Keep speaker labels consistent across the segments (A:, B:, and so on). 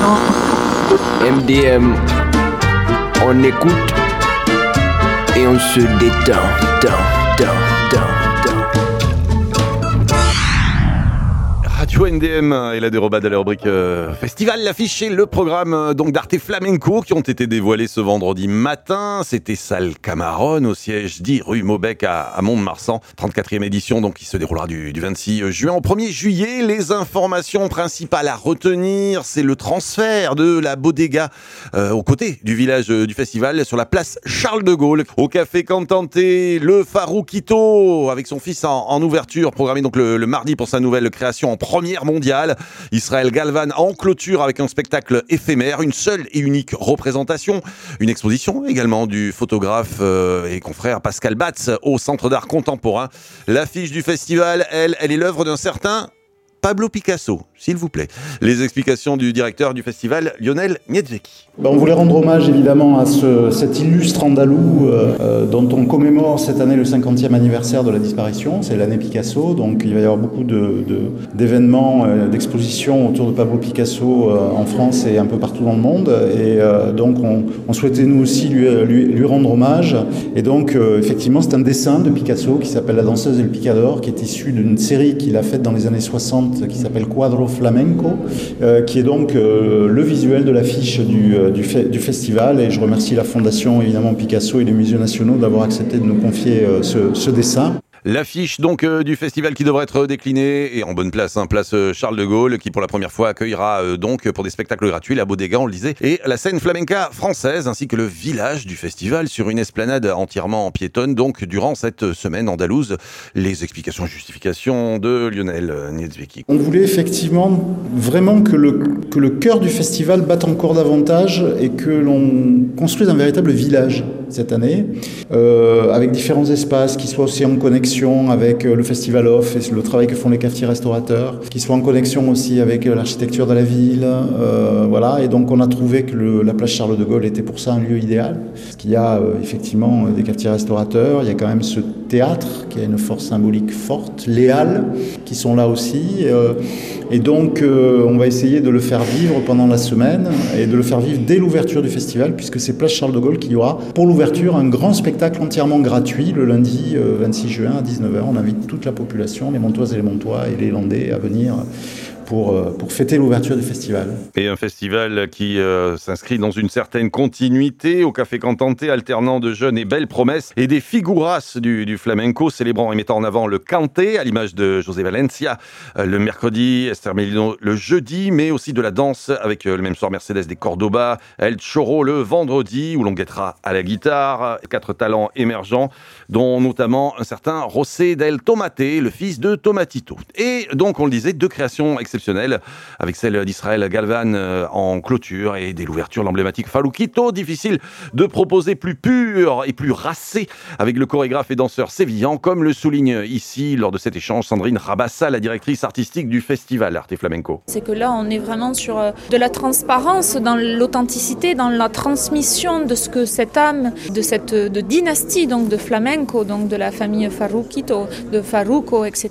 A: MDM, on écoute et on se détend.
B: Radio MDM et la dérobade à la rubrique festival, l'affiche et le programme donc d'Arte Flamenco qui ont été dévoilés ce vendredi matin. C'était Salle Camarone au siège 10 rue Maubec à Mont-de-Marsan, 34e édition donc qui se déroulera du 26 juin au 1er juillet. Les informations principales à retenir, c'est le transfert de la bodega aux côtés du village du festival sur la place Charles de Gaulle au café Cantante. Le Faroukito avec son fils en ouverture, programmé donc le mardi pour sa nouvelle création en première mondiale. Israël Galvan en clôture avec un spectacle éphémère, une seule et unique représentation, une exposition également du photographe et confrère Pascal Batz au Centre d'art contemporain. L'affiche du festival, elle est l'œuvre d'un certain Pablo Picasso, s'il vous plaît. Les explications du directeur du festival, Lionel Niedzeki.
C: On voulait rendre hommage évidemment à cet illustre andalou dont on commémore cette année le 50e anniversaire de la disparition. C'est l'année Picasso, donc il va y avoir beaucoup d'événements, d'expositions autour de Pablo Picasso en France et un peu partout dans le monde. Et donc on souhaitait nous aussi lui rendre hommage. Et donc effectivement c'est un dessin de Picasso qui s'appelle La danseuse et le picador, qui est issu d'une série qu'il a faite dans les années 60 qui s'appelle Quadro Flamenco, qui est donc le visuel de l'affiche du festival. Et je remercie la Fondation évidemment Picasso et les musées nationaux d'avoir accepté de nous confier ce dessin.
B: L'affiche donc du festival qui devrait être déclinée et en bonne place, place Charles de Gaulle, qui pour la première fois accueillera donc pour des spectacles gratuits la bodega, on le disait, et la scène flamenca française, ainsi que le village du festival sur une esplanade entièrement piétonne, donc durant cette semaine andalouse. Les explications et justifications de Lionel Niedzeki.
C: On voulait effectivement vraiment que le cœur du festival batte encore davantage et que l'on construise un véritable village cette année, avec différents espaces qui soient aussi en connexion avec le Festival Off et le travail que font les cafetiers restaurateurs, qui soient en connexion aussi avec l'architecture de la ville, voilà. Et donc on a trouvé que la place Charles de Gaulle était pour ça un lieu idéal, parce qu'il y a effectivement des cafetiers restaurateurs, il y a quand même ce théâtre qui a une force symbolique forte, les halles qui sont là aussi, et donc on va essayer de le faire vivre pendant la semaine et de le faire vivre dès l'ouverture du festival, puisque c'est place Charles de Gaulle qu'il y aura pour l'ouverture un grand spectacle entièrement gratuit le lundi 26 juin à 19h. On invite toute la population, les Montoises et les Montois et les Landais à venir pour fêter l'ouverture du festival.
B: Et un festival qui s'inscrit dans une certaine continuité au Café Cantante, alternant de jeunes et belles promesses et des figuras du flamenco, célébrant et mettant en avant le cante, à l'image de José Valencia, le mercredi, Esther Melino le jeudi, mais aussi de la danse avec le même soir Mercedes des Cordoba, El Choro le vendredi, où l'on guettera à la guitare 4 talents émergents, dont notamment un certain José del Tomate, le fils de Tomatito. Et donc, on le disait, 2 créations exceptionnelle, avec celle d'Israël Galvan en clôture et dès l'ouverture l'emblématique Faroukito. Difficile de proposer plus pur et plus racé avec le chorégraphe et danseur sévillan, comme le souligne ici lors de cet échange Sandrine Rabassa, la directrice artistique du festival Arte Flamenco.
D: C'est que là on est vraiment sur de la transparence, dans l'authenticité, dans la transmission de ce que cette âme de cette dynastie donc de flamenco, donc de la famille Faroukito, de Farouco, etc.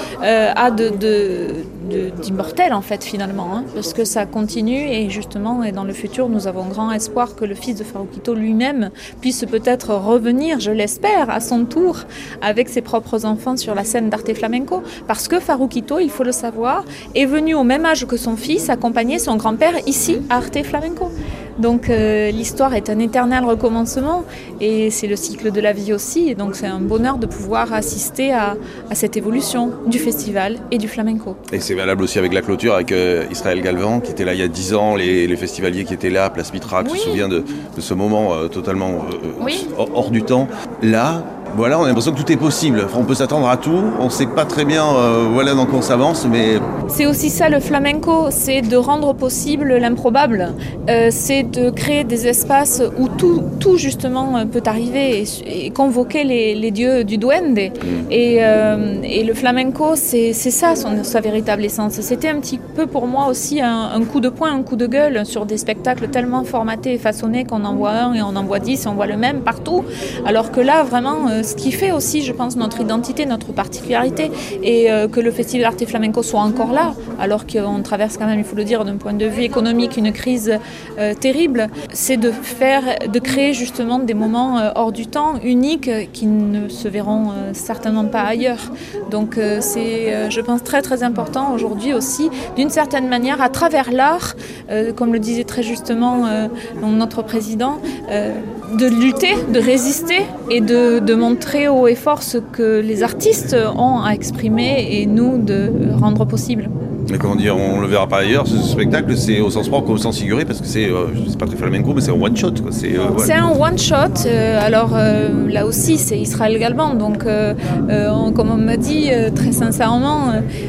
D: a d'immortel en fait finalement, parce que ça continue et justement et dans le futur nous avons grand espoir que le fils de Faroukito lui-même puisse peut-être revenir, je l'espère, à son tour avec ses propres enfants sur la scène d'Arte Flamenco, parce que Faroukito, il faut le savoir, est venu au même âge que son fils accompagner son grand-père ici à Arte Flamenco. Donc l'histoire est un éternel recommencement et c'est le cycle de la vie aussi, et donc c'est un bonheur de pouvoir assister à cette évolution du festival et du flamenco.
B: Et c'est valable aussi avec la clôture, avec Israël Galvan qui était là il y a 10 ans, les festivaliers qui étaient là, Place Mitra, qui se souvient de ce moment totalement hors du temps. Là, voilà, on a l'impression que tout est possible. On peut s'attendre à tout. On ne sait pas très bien dans quoi on s'avance, mais...
D: C'est aussi ça le flamenco, c'est de rendre possible l'improbable. C'est de créer des espaces où tout justement peut arriver et convoquer les dieux du duende. Et le flamenco, c'est ça sa véritable essence. C'était un petit peu pour moi aussi un coup de poing, un coup de gueule sur des spectacles tellement formatés et façonnés qu'on en voit un et on en voit 10 et on voit le même partout. Alors que là, vraiment, ce qui fait aussi, je pense, notre identité, notre particularité, et que le Festival Arte Flamenco soit encore là, alors qu'on traverse quand même, il faut le dire, d'un point de vue économique, une crise terrible, c'est de créer justement des moments hors du temps, uniques, qui ne se verront certainement pas ailleurs. Donc c'est, je pense, très très important aujourd'hui aussi, d'une certaine manière, à travers l'art, comme le disait très justement notre président, de lutter, de résister et de montrer haut et fort ce que les artistes ont à exprimer et nous de rendre possible.
B: Mais comment dire, on le verra pas ailleurs, ce spectacle, c'est au sens propre comme au sens figuré, parce que c'est pas très flamenco, mais c'est un one-shot, quoi. C'est
D: un one-shot, alors là aussi c'est Israël Galban, donc comme on m'a dit, très sincèrement,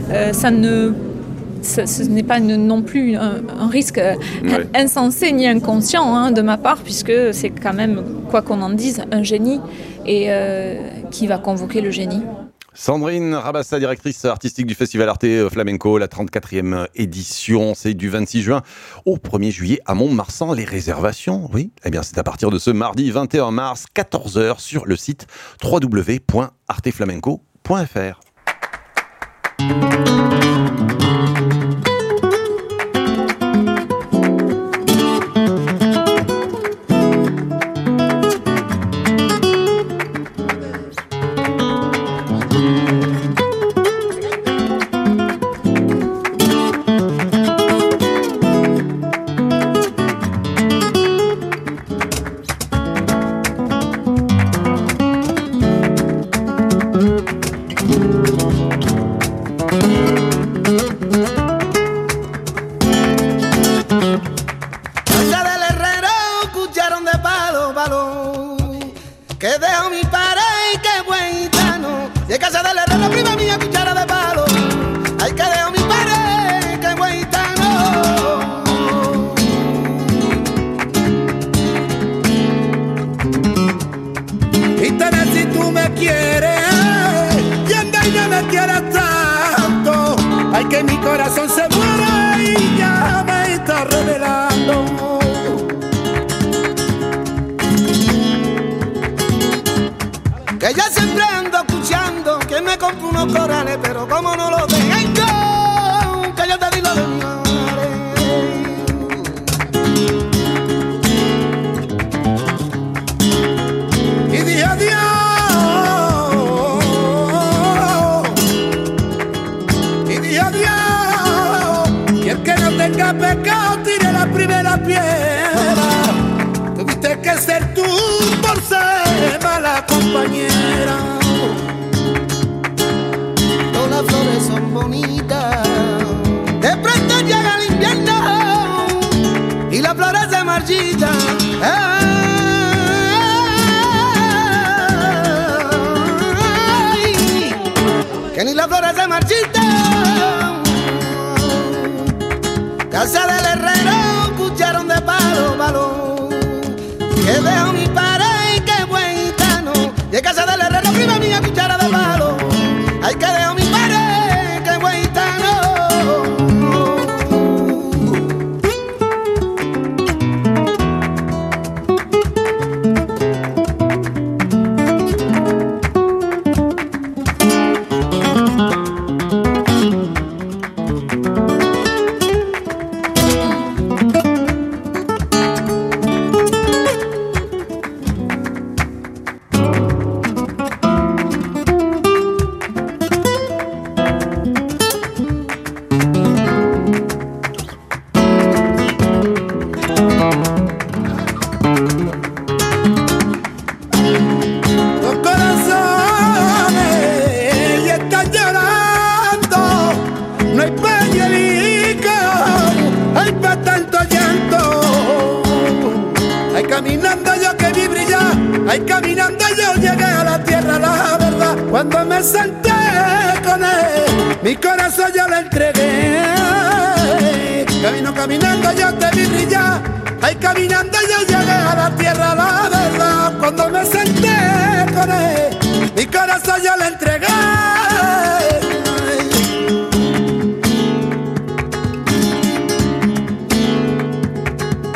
D: ce n'est pas non plus un risque insensé ni inconscient de ma part, puisque c'est quand même, quoi qu'on en dise, un génie et qui va convoquer le génie.
B: Sandrine Rabassa, directrice artistique du Festival Arte Flamenco, la 34e édition, c'est du 26 juin au 1er juillet à Mont-de-Marsan. Les réservations, oui, eh bien c'est à partir de ce mardi 21 mars, 14h, sur le site www.arteflamenco.fr.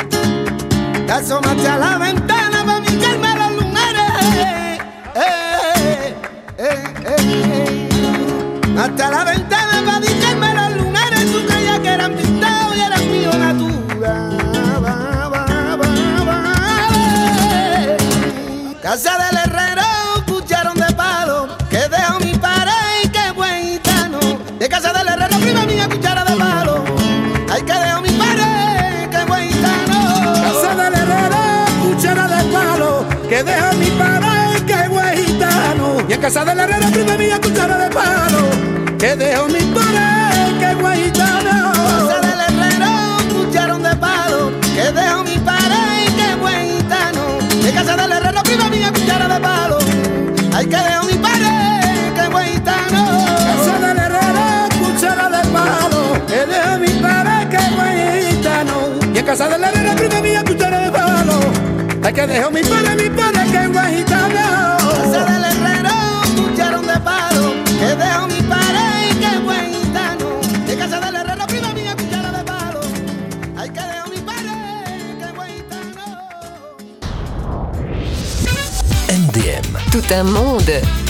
E: Asómate a la ventana para mirarme los lunares. hasta la ventana para dicerme los lunares. Tú creías que eran pintados y eran mío natura. Casa del herrero, cucharón de palo, que dejo mi padre y qué buen gitano. De casa del herrero, prima mía, cuchara de palo. Ay, que dejo mi padre, qué buen gitano. Casa del herrero, cuchara de palo, que dejo mi padre, qué buen gitano. Y en casa del herrero, prima mía, cuchara de palo, que dejo mi padre, qué buen gitano. Casa del herrero, cucharón de palo, que dejo mi padre, qué buen gitano. De casa del herrero, prima mía, cuchara de palo. Ay, que dejo mi padre, qué buen gitano. Casa del herrero, cuchara de palo, que dejo mi padre, qué buen gitano. Y en casa del herrero, prima mía, cuchara de palo. Ay, que dejo mi padre, qué buen gitano. Casa del herrero, cucharón de palo, que dejo mi padre, qué buen gitano. De casa del herrero, prima mía, cuchara de palo. Ay, que dejo mi padre, qué buen gitano.
F: MDM.
G: Tout un monde